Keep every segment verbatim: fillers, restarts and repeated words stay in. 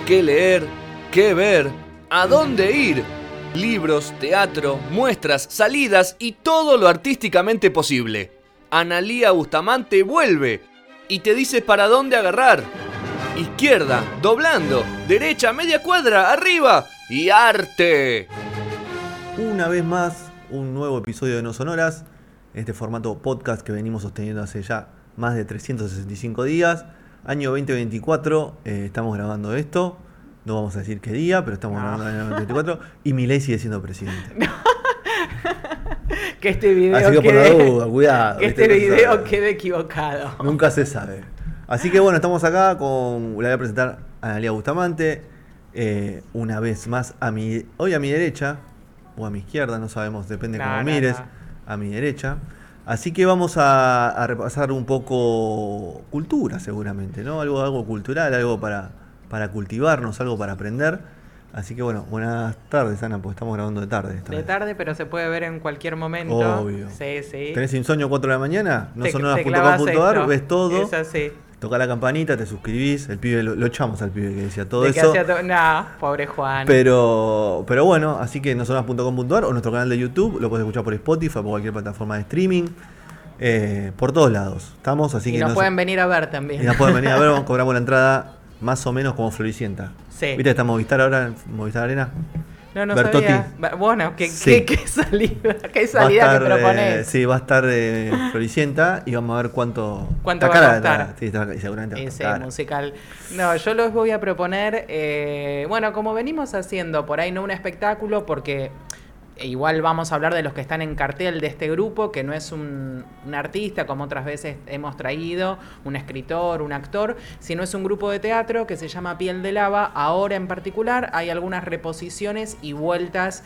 qué leer, qué ver, a dónde ir. Libros, teatro, muestras, salidas y todo lo artísticamente posible. Analía Bustamante vuelve y te dice para dónde agarrar. Izquierda, doblando, derecha, media cuadra, arriba y arte. Una vez más, un nuevo episodio de No Sonoras, este formato podcast que venimos sosteniendo hace ya más de trescientos sesenta y cinco días. Año veinte veinticuatro, eh, estamos grabando esto. No vamos a decir qué día, pero estamos no. grabando el año veinte veinticuatro. Y Milei sigue siendo presidente. No. Que este video Así que quede, por la duda, cuidado. que este video quede equivocado. Nunca se sabe. Así que bueno, estamos acá con... Le voy a presentar a Analía Bustamante. Eh, una vez más, a mi hoy a mi derecha, o a mi izquierda, no sabemos, depende no, cómo no, mires. No. A mi derecha. Así que vamos a, a repasar un poco cultura, seguramente, ¿no? Algo, algo cultural, algo para, para cultivarnos, algo para aprender. Así que bueno, buenas tardes, Ana, porque estamos grabando de tarde. Esta de vez. tarde, pero se puede ver en cualquier momento. Obvio. Sí, sí. ¿Tenés insomnio cuatro de la mañana? No Te- sonoras te punto com clavas punto a r, esto. ves todo. Es así. Toca la campanita, te suscribís. El pibe, lo, lo echamos al pibe que decía todo De que eso. hacía to- No, pobre Juan. Pero, pero bueno, así que no sonoras punto com punto a r o nuestro canal de YouTube, lo puedes escuchar por Spotify, por cualquier plataforma de streaming. Eh, por todos lados estamos, así y que nos no pueden se... venir a ver también. Y nos pueden venir a ver, cobramos la entrada más o menos como Floricienta. Sí. ¿Viste que está Movistar ahora en Movistar Arena? No, no Bertotti. sabía. Va- Bueno, ¿qué, Sí. qué, qué salida, qué Va a salida estar, que propones? eh, sí, va a estar eh, Floricienta y vamos a ver cuánto... ¿Cuánto está va a cara, costar? está- sí, está- y seguramente va a Ese estar cara. musical. No, yo los voy a proponer, eh, bueno, como venimos haciendo por ahí, no un espectáculo, porque igual vamos a hablar de los que están en cartel de este grupo, que no es un, un artista, como otras veces hemos traído, un escritor, un actor, sino es un grupo de teatro que se llama Piel de Lava. Ahora en particular hay algunas reposiciones y vueltas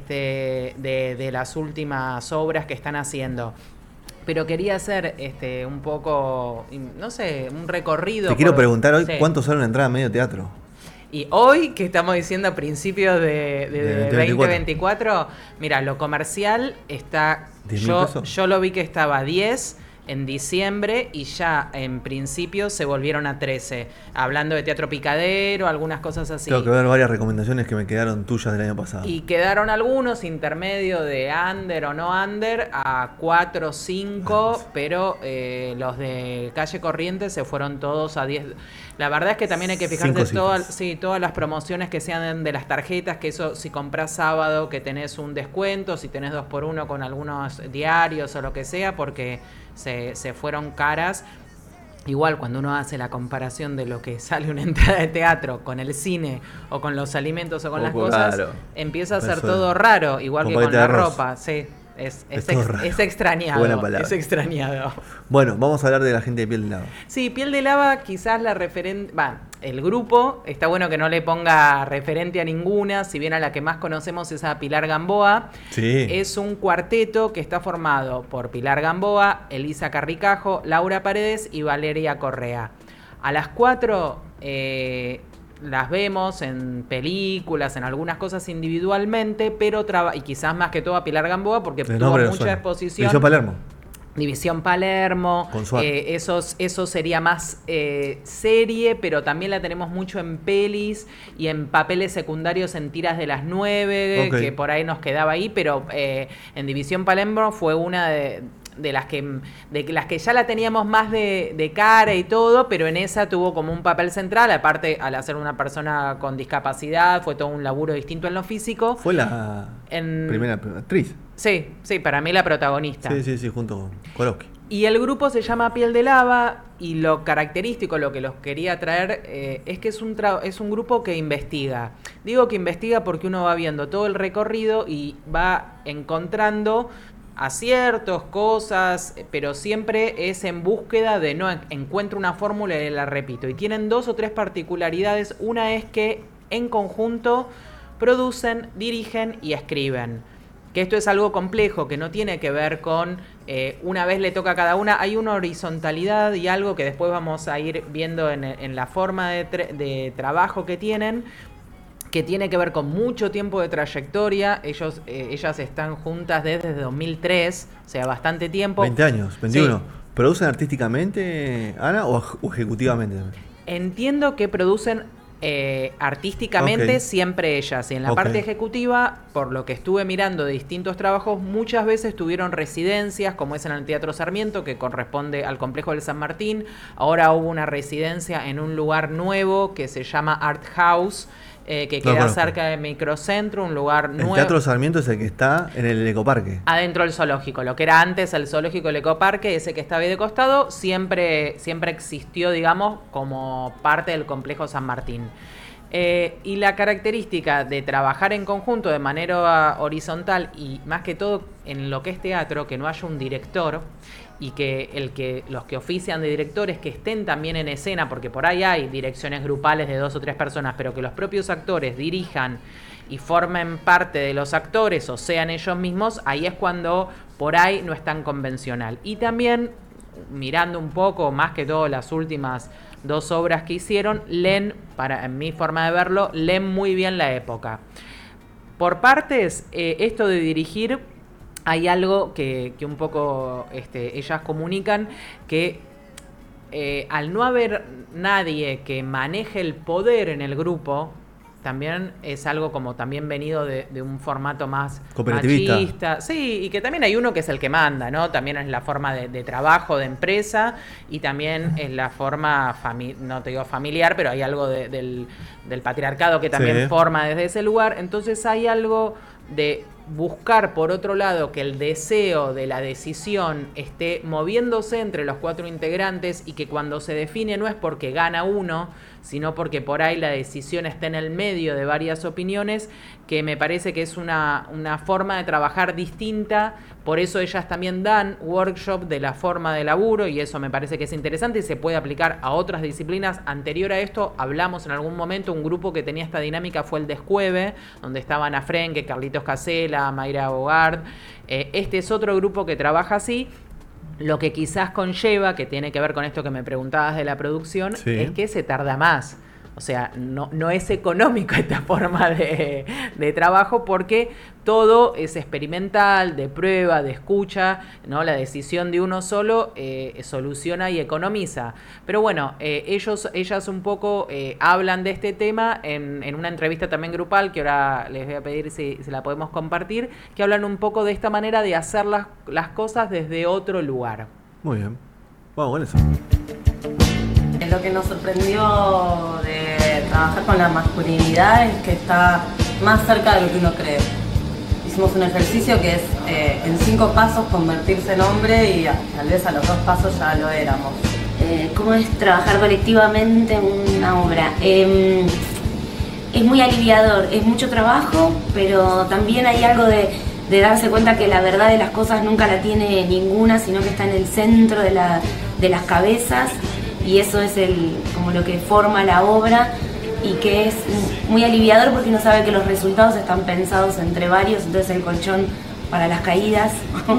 este, de, de las últimas obras que están haciendo. Pero quería hacer este un poco, no sé, un recorrido. Te quiero por- preguntar hoy, Sí. ¿cuánto sale una entrada a medio teatro? Y hoy, que estamos diciendo a principios de, de, De de veinte veinte veinticuatro. veinticuatro, mira, lo comercial está... ¿diez mil Yo, pesos? yo lo vi que estaba a diez en diciembre y ya en principio se volvieron a trece. Hablando de teatro picadero, algunas cosas así. Tengo que ver varias recomendaciones que me quedaron tuyas del año pasado. Y quedaron algunos intermedios de under o no under a cuatro o cinco, pero eh, los de Calle Corrientes se fueron todos a diez. La verdad es que también hay que Cinco fijarse cifras. todas, sí, todas las promociones que sean de las tarjetas, que eso si compras sábado que tenés un descuento, si tenés dos por uno con algunos diarios o lo que sea, porque se, se fueron caras. Igual cuando uno hace la comparación de lo que sale una entrada de teatro con el cine o con los alimentos o con Un las poco cosas, raro. empieza a ser Eso todo es. raro, igual Con que con paquete la de arroz. ropa, sí. Es, es, Es todo ex- raro. es extrañado. Buena palabra. Es extrañado. Bueno, vamos a hablar de la gente de Piel de Lava. Sí, Piel de Lava, quizás la referente. Va, el grupo, está bueno que no le ponga referente a ninguna, si bien a la que más conocemos es a Pilar Gamboa. Sí. Es un cuarteto que está formado por Pilar Gamboa, Elisa Carricajo, Laura Paredes y Valeria Correa. A las cuatro eh, las vemos en películas, en algunas cosas individualmente, pero traba- y quizás más que todo a Pilar Gamboa porque El tuvo nombre no mucha suena. exposición. División Palermo. División Palermo, Con Suar. eh, esos, eso sería más eh, serie, pero también la tenemos mucho en pelis y en papeles secundarios en tiras de las nueve, Ok. que por ahí nos quedaba ahí, pero eh, en División Palermo fue una de, de las que de las que ya la teníamos más de, de cara y todo, pero en esa tuvo como un papel central, aparte al hacer una persona con discapacidad, fue todo un laburo distinto en lo físico. Fue la En- primera actriz. Sí, sí, para mí la protagonista. Sí, sí, sí, junto con Korowski. Y el grupo se llama Piel de Lava y lo característico, lo que los quería traer, eh, es que es un, tra- es un grupo que investiga. Digo que investiga porque uno va viendo todo el recorrido y va encontrando aciertos, cosas, pero siempre es en búsqueda de no en- encuentro una fórmula y la repito. Y tienen dos o tres particularidades. Una es que en conjunto producen, dirigen y escriben. Que esto es algo complejo, que no tiene que ver con eh, una vez le toca a cada una. Hay una horizontalidad y algo que después vamos a ir viendo en, en la forma de, tra- de trabajo que tienen, que tiene que ver con mucho tiempo de trayectoria. Ellos, eh, ellas están juntas desde dos mil tres, o sea, bastante tiempo. veinte años, veintiuno. Sí. ¿Producen artísticamente, Ana, o, o ejecutivamente? Entiendo que producen Eh, artísticamente Okay. siempre ellas, y en la Okay. parte ejecutiva, por lo que estuve mirando de distintos trabajos, muchas veces tuvieron residencias, como es en el Teatro Sarmiento, que corresponde al complejo del San Martín. Ahora hubo una residencia en un lugar nuevo que se llama Art House, eh, que No queda conozco. cerca de Microcentro, un lugar El nuevo. Teatro Sarmiento es el que está en el Ecoparque. Adentro del zoológico, lo que era antes el zoológico, el ecoparque, ese que estaba ahí de costado, siempre, siempre existió, digamos, como parte del complejo San Martín. Eh, y la característica de trabajar en conjunto de manera horizontal y más que todo en lo que es teatro, que no haya un director y que, el que los que ofician de directores que estén también en escena, porque por ahí hay direcciones grupales de dos o tres personas, pero que los propios actores dirijan y formen parte de los actores o sean ellos mismos, ahí es cuando por ahí no es tan convencional. Y también, mirando un poco, más que todo las últimas dos obras que hicieron, leen, para, en mi forma de verlo, leen muy bien la época. Por partes, eh, esto de dirigir, hay algo que, que un poco este, ellas comunican, que eh, al no haber nadie que maneje el poder en el grupo, también es algo como también venido de, de un formato más Cooperativista. machista. Sí, y que también hay uno que es el que manda, ¿no? También es la forma de, de trabajo, de empresa, y también es la forma, fami- no te digo familiar, pero hay algo de- del, del patriarcado que también Sí. forma desde ese lugar. Entonces hay algo de buscar, por otro lado, que el deseo de la decisión esté moviéndose entre los cuatro integrantes y que cuando se define no es porque gana uno, sino porque por ahí la decisión está en el medio de varias opiniones, que me parece que es una, una forma de trabajar distinta. Por eso ellas también dan workshop de la forma de laburo, y eso me parece que es interesante y se puede aplicar a otras disciplinas. Anterior a esto, hablamos en algún momento, un grupo que tenía esta dinámica fue el Descueve, donde estaban Ana Frenke, Carlitos Casella, Mayra Bogart. Eh, este es otro grupo que trabaja así. Lo que quizás conlleva, que tiene que ver con esto que me preguntabas de la producción, Sí. es que se tarda más. O sea, no, no es económico esta forma de, de trabajo, porque todo es experimental, de prueba, de escucha, ¿no? La decisión de uno solo eh, soluciona y economiza. Pero bueno, eh, ellos, ellas un poco eh, hablan de este tema en, en una entrevista también grupal, que ahora les voy a pedir si, si la podemos compartir, que hablan un poco de esta manera de hacer las, las cosas desde otro lugar. Muy bien. Vamos con eso. Lo que nos sorprendió de trabajar con la masculinidad es que está más cerca de lo que uno cree. Hicimos un ejercicio que es eh, en cinco pasos convertirse en hombre y a- tal vez a los dos pasos ya lo éramos. Eh, cómo es trabajar colectivamente en una obra. Eh, es muy aliviador, es mucho trabajo, pero también hay algo de, de darse cuenta que la verdad de las cosas nunca la tiene ninguna, sino que está en el centro de, la, de las cabezas, y eso es el, como lo que forma la obra, y que es muy aliviador porque uno sabe que los resultados están pensados entre varios, entonces el colchón para las caídas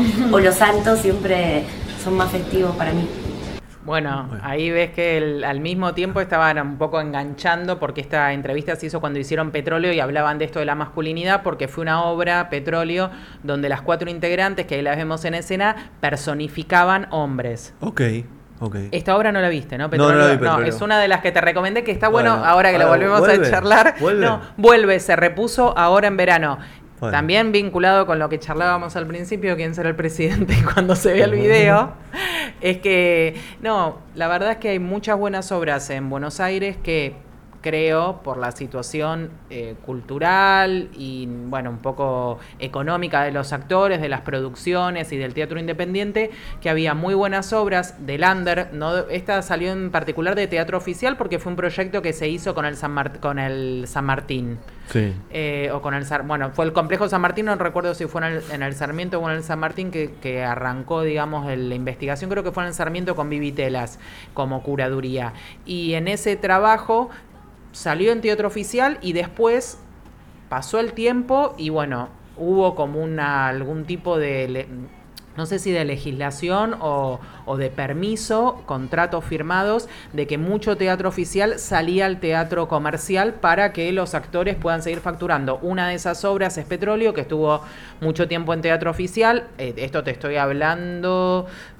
o los saltos siempre son más efectivos para mí. Bueno, Bueno. ahí ves que el- al mismo tiempo estaban un poco enganchando, porque esta entrevista se hizo cuando hicieron Petróleo y hablaban de esto de la masculinidad, porque fue una obra, Petróleo, donde las cuatro integrantes, que ahí las vemos en escena, personificaban hombres. Ok, ok. Esta obra no la viste, ¿no? No, no la vi, Petróleo. es una de las que te recomendé, que está bueno, Bueno, ahora que lo ahora volvemos vuelve, a charlar. vuelve. No, vuelve, se repuso ahora en verano. Bueno. También vinculado con lo que charlábamos al principio, quién será el presidente cuando se vea el video, es que, no, la verdad es que hay muchas buenas obras en Buenos Aires que creo, por la situación eh, cultural y, bueno, un poco económica de los actores, de las producciones y del teatro independiente, que había muy buenas obras del under. No, esta salió en particular de Teatro Oficial porque fue un proyecto que se hizo con el San, Mart- con el San Martín. Sí. Eh, o con el Sar- bueno, fue el complejo San Martín, no recuerdo si fue en el, en el Sarmiento o en el San Martín que, que arrancó, digamos, el- la investigación. Creo que fue en el Sarmiento con Vivi Telas como curaduría. Y en ese trabajo salió en Teatro Oficial y después pasó el tiempo y, bueno, hubo como una algún tipo de... le- no sé si de legislación o, o de permiso, contratos firmados, de que mucho teatro oficial salía al teatro comercial para que los actores puedan seguir facturando. Una de esas obras es Petróleo, que estuvo mucho tiempo en teatro oficial. Eh, esto te estoy hablando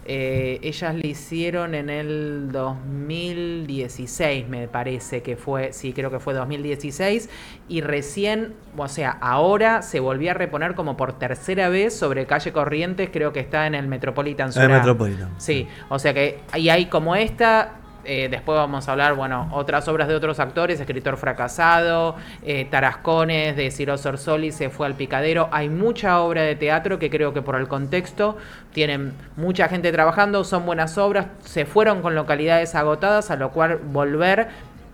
Eh, ellas le hicieron en el dos mil dieciséis, me parece que fue, sí, creo que fue dos mil dieciséis, y recién, o sea, ahora se volvió a reponer como por tercera vez sobre Calle Corrientes, creo que está en el Metropolitan Surá. El Metropolitan. Sí, o sea que y hay como esta... Eh, después vamos a hablar, bueno, otras obras de otros actores, Escritor fracasado, eh, Tarascones, de Ciro Sorsoli, Se fue al picadero. Hay mucha obra de teatro que creo que por el contexto tienen mucha gente trabajando, son buenas obras, se fueron con localidades agotadas, a lo cual volver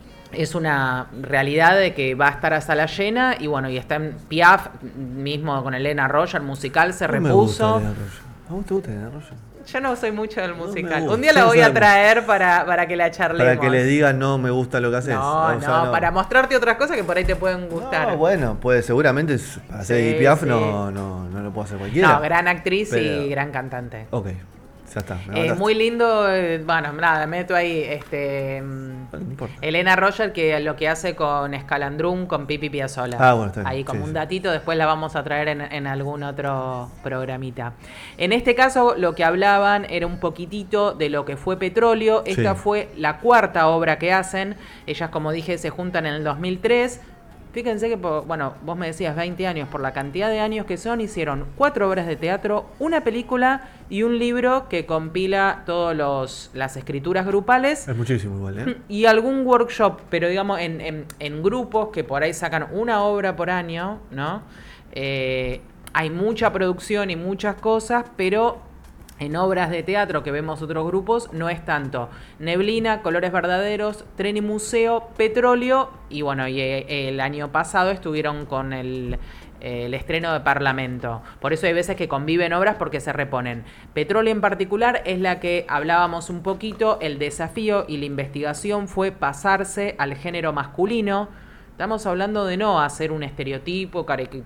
es una realidad de que va a estar a sala llena. Y bueno, y está en Piaf, mismo con Elena Roya, el musical se No repuso. me gusta Elena Roya. ¿A vos te gusta Elena Roya? Yo no soy mucho del No musical. me gusta. Un día la Sí, voy a sabemos. traer para, para que la charlemos. Para que les diga no me gusta lo que haces. No, O no, sea, para mostrarte otras cosas que por ahí te pueden gustar. No, bueno, pues seguramente es- para hacer Sí, Edith Piaf sí. no, no, no lo puede hacer cualquiera. No, gran actriz Pero- y gran cantante. Ok, ya está. me Eh, mataste. muy lindo, eh, bueno, nada, meto ahí este mm, Bueno, no importa. Elena Roger, que lo que hace con Escalandrum, con Pipi Piazzolla. Ah, bueno, está bien. Ahí como Sí, un sí. datito, después la vamos a traer en, en algún otro programita. En este caso, lo que hablaban era un poquitito de lo que fue Petróleo. Esta Sí. fue la cuarta obra que hacen. Ellas, como dije, se juntan en el dos mil tres. Fíjense que, por- bueno, vos me decías veinte años, por la cantidad de años que son, hicieron cuatro obras de teatro, una película y un libro que compila todas las escrituras grupales Es muchísimo igual, ¿eh? y algún workshop, pero digamos en, en- en grupos que por ahí sacan una obra por año, ¿no? Eh, hay mucha producción y muchas cosas, pero en obras de teatro que vemos otros grupos no es tanto. Neblina, Colores Verdaderos, Tren y Museo, Petróleo y bueno, y eh, el año pasado estuvieron con el, eh, el estreno de Parlamento. Por eso hay veces que conviven obras porque se reponen. Petróleo en particular es la que hablábamos un poquito, el desafío y la investigación fue pasarse al género masculino. Estamos hablando de no hacer un estereotipo, caric-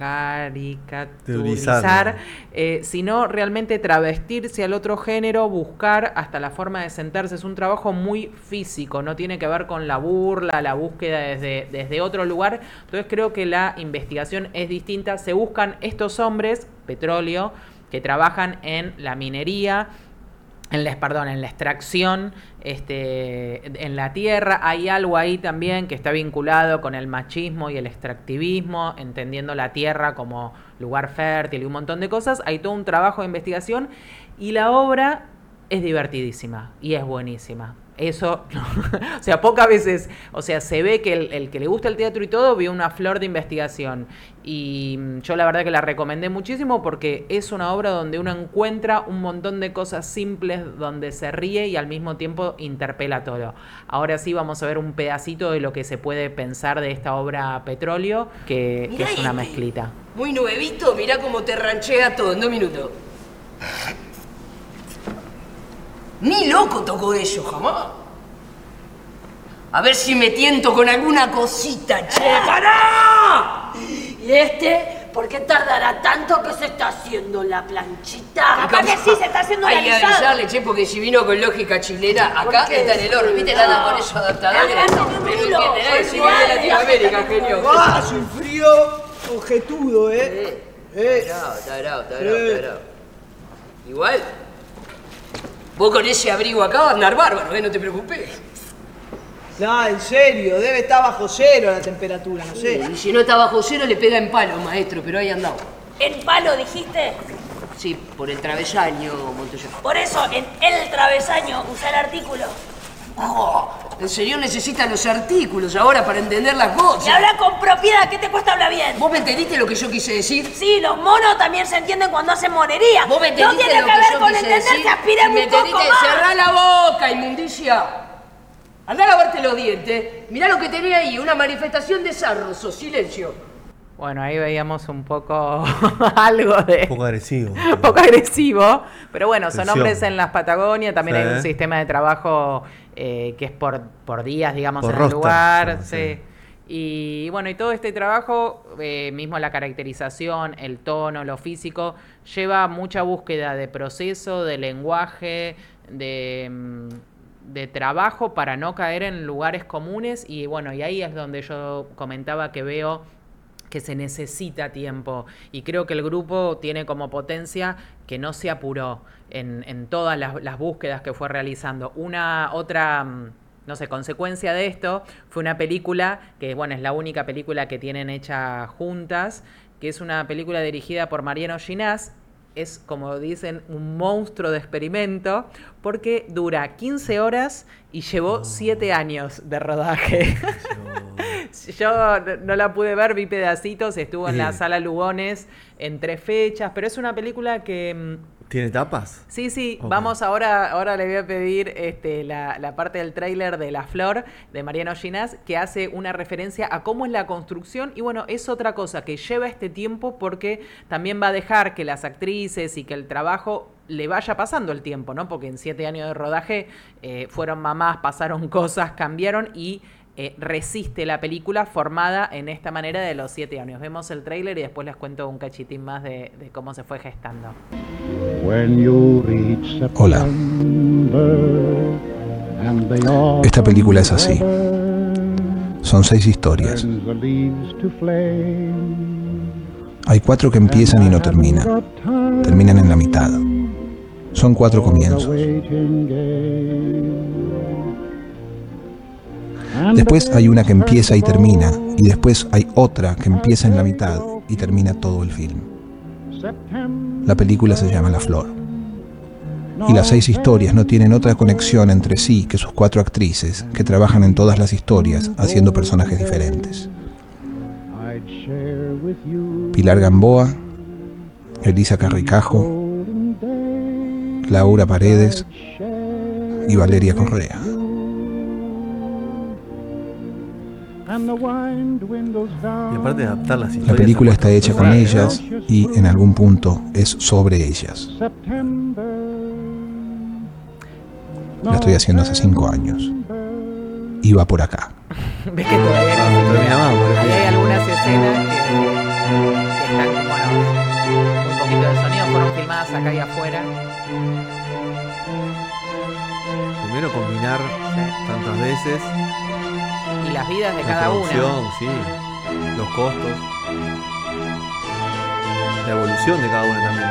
caricaturizar, Utilizarlo. eh, sino realmente travestirse al otro género, buscar hasta la forma de sentarse. Es un trabajo muy físico, no tiene que ver con la burla, la búsqueda desde, desde otro lugar. Entonces creo que la investigación es distinta. Se buscan estos hombres, petróleo, que trabajan en la minería, en la, perdón, en la extracción, este, en la tierra. Hay algo ahí también que está vinculado con el machismo y el extractivismo, entendiendo la tierra como lugar fértil y un montón de cosas. Hay todo un trabajo de investigación y la obra es divertidísima y es buenísima. Eso, o sea, pocas veces, o sea, se ve que el, el que le gusta el teatro y todo vio una flor de investigación. Y mm, yo la verdad que la recomendé muchísimo porque es una obra donde uno encuentra un montón de cosas simples, donde se ríe y al mismo tiempo interpela todo. Ahora sí vamos a ver un pedacito de lo que se puede pensar de esta obra Petróleo, que, que Mirá es una este. mezclita. Muy nuevito, mirá cómo te ranchea todo en dos minutos. Ni loco tocó eso, jamás. A ver si me tiento con alguna cosita, che. ¡Pará! ¿Y este? ¿Por qué tardará tanto que se está haciendo la planchita? Acá que sí, se está haciendo Hay la que guisada. avisarle, che, porque si vino con lógica chilena, acá qué? está en el horno. ¿Viste? Nada con esos adaptadores. Grande, No Bruno. entiende nadie, si Igual, vive de Latinoamérica, genio. ¡Ah, soy frío! Objetudo, ¿eh? Eh. Está bravo, está bravo, está bravo, está bravo. Igual, vos con ese abrigo acá vas a andar bárbaro, ¿eh? No te preocupes. No, en serio, debe estar bajo cero la temperatura, no sé. Y si no está bajo cero, le pega en palo, maestro, pero ahí andamos. ¿En palo dijiste? Sí, por el travesaño, Montoya. Por eso, en el travesaño, usa el artículo. Oh, el señor necesita los artículos ahora para entender las cosas. Y habla con propiedad, ¿qué te cuesta hablar bien? ¿Vos me entendiste lo que yo quise decir? Sí, los monos también se entienden cuando hacen monería. ¿Vos me No entendiste tiene lo que que, ver yo con quise entender decir? que aspiremos ¿Me un poco entendiste? más. ¡Cerrá la boca, inmundicia! Andá a lavarte los dientes. Mirá lo que tenés ahí, una manifestación de sarroso. Silencio. Bueno, ahí veíamos un poco algo de... Un poco agresivo. un poco agresivo, pero bueno, son Tensión. hombres en las Patagonia, también Sí. hay un sistema de trabajo eh, que es por, por días, digamos, Por en el roster, lugar. sí. Sí. Y bueno, y todo este trabajo, eh, mismo la caracterización, el tono, lo físico, lleva mucha búsqueda de proceso, de lenguaje, de... mm, de trabajo para no caer en lugares comunes y bueno, y ahí es donde yo comentaba que veo que se necesita tiempo, y creo que el grupo tiene como potencia que no se apuró en, en todas las, las búsquedas que fue realizando. Una otra, no sé, consecuencia de esto fue una película que, bueno, es la única película que tienen hecha juntas, que es una película dirigida por Mariano Ginás. Es, como dicen, un monstruo de experimento, porque dura quince horas y llevó siete oh. años de rodaje. Yo no la pude ver, vi pedacitos, estuvo en la Sala Lugones en tres fechas, pero es una película que... ¿Tiene tapas? Sí, sí. Okay. Vamos ahora, ahora le voy a pedir este, la, la parte del tráiler de La Flor, de Mariano Ginás, que hace una referencia a cómo es la construcción. Y bueno, es otra cosa que lleva este tiempo, porque también va a dejar que las actrices y que el trabajo le vaya pasando el tiempo, ¿no? Porque en siete años de rodaje eh, fueron mamás, pasaron cosas, cambiaron y... Eh, resiste la película formada en esta manera de los siete años. Vemos el tráiler y después les cuento un cachitín más de, de cómo se fue gestando. Hola. Esta película es así. Son seis historias. Hay cuatro que empiezan y no terminan. Terminan en la mitad. Son cuatro comienzos. Después hay una que empieza y termina, y después hay otra que empieza en la mitad y termina todo el film. La película se llama La Flor. Y las seis historias no tienen otra conexión entre sí que sus cuatro actrices, que trabajan en todas las historias haciendo personajes diferentes. Pilar Gamboa, Elisa Carricajo, Laura Paredes y Valeria Correa. Y aparte de adaptar las historias, la película está hecha con ellas y en algún punto es sobre ellas. La estoy haciendo hace cinco años. Y va por acá. ¿Ves que todavía no se termina más? Ahí hay algunas escenas que, que están, bueno, un poquito de sonido, fueron filmadas acá y afuera. Primero combinar sí. tantas veces. Y las vidas de la cada una. Sí, los costos. La evolución de cada una también,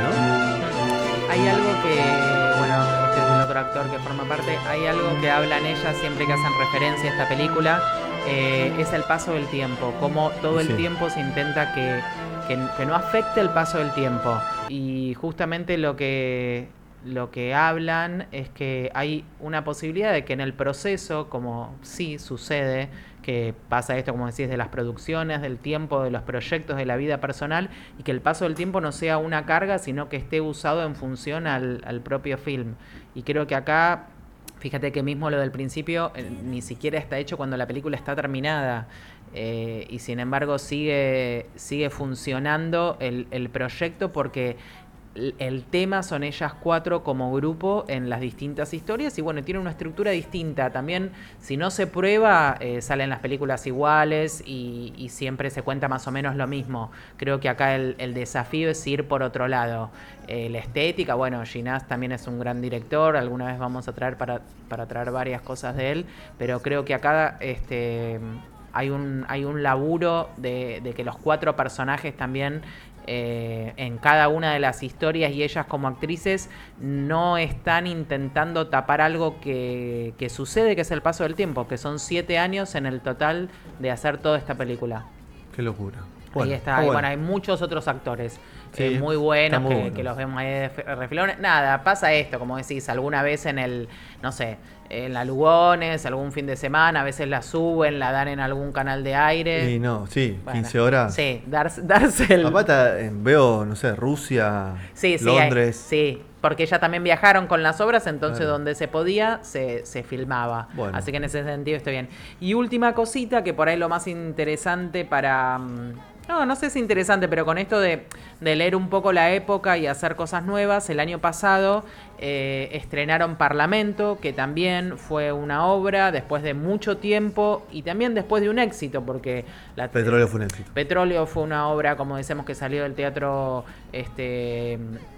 ¿no? Hay algo que, bueno, este es el otro actor que forma parte, hay algo que hablan ellas siempre que hacen referencia a esta película, eh, es el paso del tiempo, como todo el sí. tiempo se intenta que, que, que no afecte el paso del tiempo. Y justamente lo que... Lo que hablan es que hay una posibilidad de que en el proceso, como sí sucede, que pasa esto, como decís, de las producciones, del tiempo, de los proyectos, de la vida personal, y que el paso del tiempo no sea una carga, sino que esté usado en función al, al propio film. Y creo que acá, fíjate que mismo lo del principio, eh, ni siquiera está hecho cuando la película está terminada. Eh, y sin embargo sigue, sigue funcionando el, el proyecto, porque... el tema son ellas cuatro como grupo en las distintas historias y bueno, tiene una estructura distinta. También, si no se prueba, eh, salen las películas iguales y, y siempre se cuenta más o menos lo mismo. Creo que acá el, el desafío es ir por otro lado. Eh, la estética, bueno, Ginás también es un gran director, alguna vez vamos a traer para, para traer varias cosas de él, pero creo que acá este, hay, un, hay un laburo de, de que los cuatro personajes también... Eh, en cada una de las historias y ellas como actrices no están intentando tapar algo que, que sucede, que es el paso del tiempo, que son siete años en el total de hacer toda esta película. Qué locura. Bueno, ahí está, bueno. Y bueno, hay muchos otros actores sí, eh, muy buenos muy que, buenos que los vemos ahí de refilones. Nada, pasa esto, como decís, alguna vez en el, no sé, en la Lugones, algún fin de semana, a veces la suben, la dan en algún canal de aire. Sí, no, sí, bueno, quince horas. Sí, darse, darse el... Aparte, veo, no sé, Rusia, sí, sí, Londres. Hay, sí, porque ya también viajaron con las obras, entonces claro. donde se podía, se, se filmaba. Bueno. Así que en ese sentido estoy bien. Y última cosita, que por ahí lo más interesante para... No, no sé si es interesante, pero con esto de, de leer un poco la época y hacer cosas nuevas, el año pasado eh, estrenaron Parlamento, que también fue una obra después de mucho tiempo y también después de un éxito, porque... La, Petróleo fue un éxito. Petróleo fue una obra, como decimos, que salió del teatro este,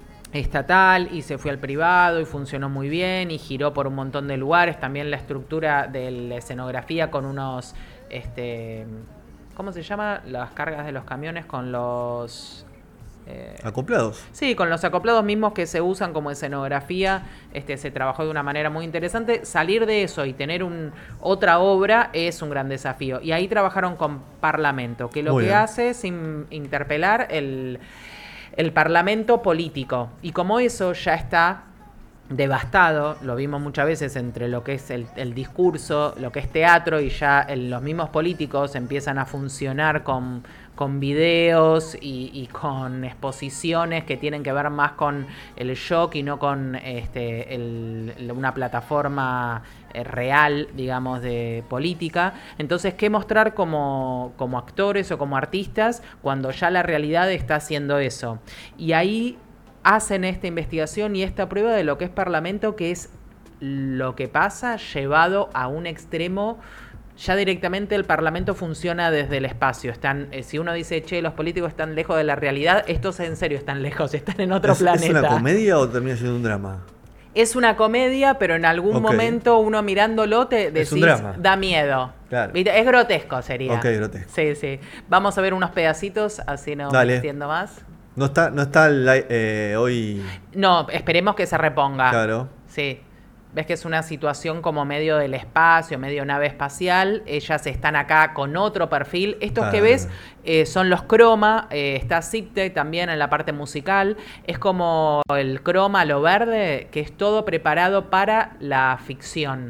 estatal y se fue al privado y funcionó muy bien y giró por un montón de lugares. También la estructura de la escenografía con unos... Este, ¿cómo se llama? Las cargas de los camiones con los... Eh, ¿acoplados? Sí, con los acoplados mismos que se usan como escenografía, este, se trabajó de una manera muy interesante. Salir de eso y tener un, otra obra es un gran desafío. Y ahí trabajaron con Parlamento, que lo muy que bien. hace es in, interpelar el, el Parlamento político. Y como eso ya está devastado, lo vimos muchas veces entre lo que es el, el discurso, lo que es teatro, y ya el, los mismos políticos empiezan a funcionar con, con videos y, y con exposiciones que tienen que ver más con el shock y no con este, el, una plataforma eh, real, digamos, de política. Entonces, ¿qué mostrar como, como actores o como artistas cuando ya la realidad está haciendo eso? Y ahí hacen esta investigación y esta prueba de lo que es Parlamento, que es lo que pasa llevado a un extremo. Ya directamente el Parlamento funciona desde el espacio. Están, eh, si uno dice, che, los políticos están lejos de la realidad, estos en serio están lejos, están en otro ¿Es, planeta. ¿Es una comedia o termina siendo un drama? Es una comedia, pero en algún okay. momento uno mirándolo te decís, da miedo. Claro. Es grotesco, sería. Ok, grotesco. Sí, sí. Vamos a ver unos pedacitos, así no me extiendo más. No está, no está eh, hoy... No, esperemos que se reponga. Claro. Sí. Ves que es una situación como medio del espacio, medio nave espacial. Ellas están acá con otro perfil. Estos claro. que ves eh, son los croma. Eh, está Sipte también en la parte musical. Es como el croma, lo verde, que es todo preparado para la ficción.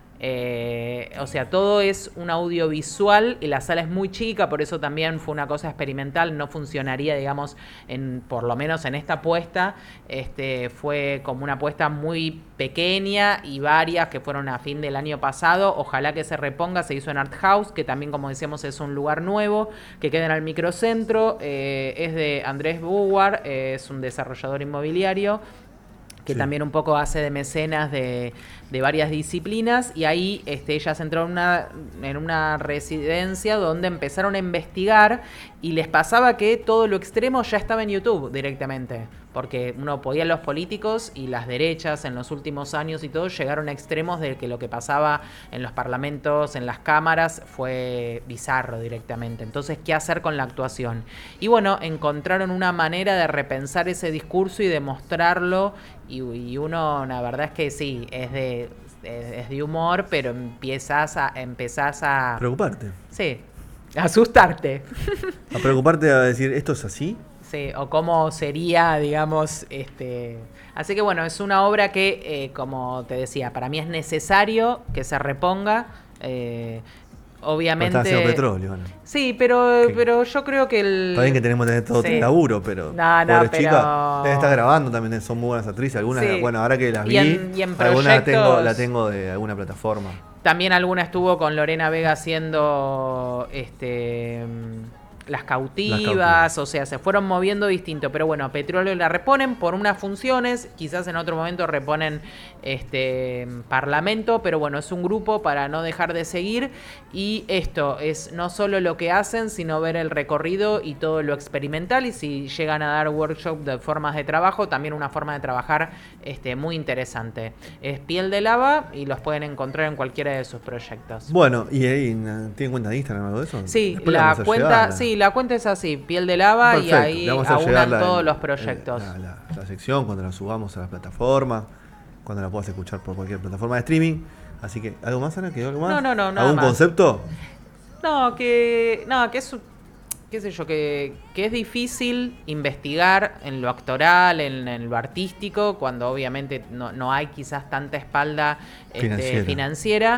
Eh, o sea, todo es un audiovisual y la sala es muy chica, por eso también fue una cosa experimental, no funcionaría, digamos, en, por lo menos en esta apuesta, este, fue como una apuesta muy pequeña y varias que fueron a fin del año pasado. Ojalá que se reponga. Se hizo en Art House, que también, como decíamos, es un lugar nuevo, que queda en el microcentro, eh, es de Andrés Buguar, eh, es un desarrollador inmobiliario, que sí. también un poco hace de mecenas de, de varias disciplinas, y ahí este, ellas entraron en una, en una residencia donde empezaron a investigar y les pasaba que todo lo extremo ya estaba en YouTube directamente, porque uno podía, los políticos y las derechas en los últimos años y todo llegaron a extremos de que lo que pasaba en los parlamentos, en las cámaras, fue bizarro directamente. Entonces, ¿qué hacer con la actuación? Y bueno, encontraron una manera de repensar ese discurso y de mostrarlo, y, y uno, la verdad es que sí, es de, es, es de humor, pero empiezas a, empezás a... Preocuparte. Sí, a asustarte. A preocuparte, a decir, ¿esto es así? Sí, o cómo sería, digamos, este... Así que bueno, es una obra que, eh, como te decía, para mí es necesario que se reponga. Eh, obviamente... Está haciendo petróleo, ¿no? Sí, pero, pero yo creo que el... Está bien que tenemos que tener todo sí. laburo, pero... No, no, pero... chicas, está grabando también, son muy buenas actrices. Algunas, sí. bueno, ahora que las vi, y en, y en algunas la tengo, la tengo de alguna plataforma. También alguna estuvo con Lorena Vega haciendo... este Las cautivas, las cautivas, o sea, se fueron moviendo distinto, pero bueno, Petróleo la reponen por unas funciones, quizás en otro momento reponen este Parlamento, pero bueno, es un grupo para no dejar de seguir, y esto es no solo lo que hacen, sino ver el recorrido y todo lo experimental, y si llegan a dar workshop de formas de trabajo, también una forma de trabajar este muy interesante. Es Piel de Lava y los pueden encontrar en cualquiera de sus proyectos. Bueno, ¿y ahí tienen cuenta de Instagram o algo de eso? Sí, la cuenta, sí, la cuenta es así, Piel de Lava. Perfecto. Y ahí aunan todos los proyectos. La, la, la sección cuando la subamos a la plataforma, cuando la puedas escuchar por cualquier plataforma de streaming. Así que, ¿algo más, Ana? ¿Quedó algo más? No, no, no, nada ¿Algún más. concepto? No, que, no, que es, qué sé yo, que, que es difícil investigar en lo actoral, en, en lo artístico, cuando obviamente no, no hay quizás tanta espalda financiera. Este, financiera.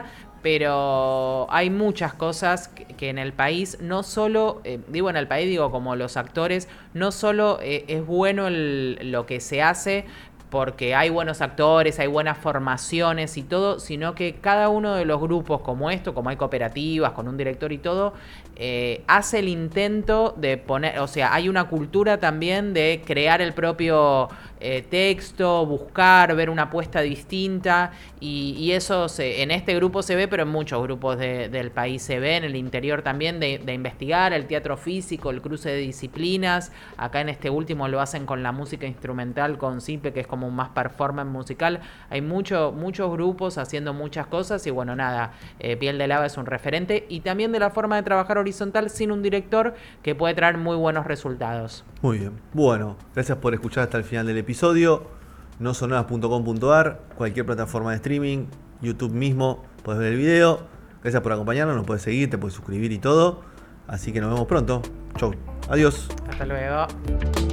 Pero hay muchas cosas que, que en el país, no solo, eh, digo en el país, digo como los actores, no solo eh, es bueno el, lo que se hace, porque hay buenos actores, hay buenas formaciones y todo, sino que cada uno de los grupos como esto, como hay cooperativas con un director y todo, eh, hace el intento de poner, o sea, hay una cultura también de crear el propio eh, texto, buscar, ver una apuesta distinta, y, y eso se, en este grupo se ve, pero en muchos grupos de, del país se ve, en el interior también, de, de investigar el teatro físico, el cruce de disciplinas. Acá en este último lo hacen con la música instrumental, con Sipe, que es como como más performance musical. Hay mucho, muchos grupos haciendo muchas cosas y bueno, nada, eh, Piel de Lava es un referente y también de la forma de trabajar horizontal sin un director que puede traer muy buenos resultados. Muy bien. Bueno, gracias por escuchar hasta el final del episodio. no sonoras punto com punto a r, cualquier plataforma de streaming, YouTube mismo, puedes ver el video. Gracias por acompañarnos, nos puedes seguir, te puedes suscribir y todo. Así que nos vemos pronto. Chau. Adiós. Hasta luego.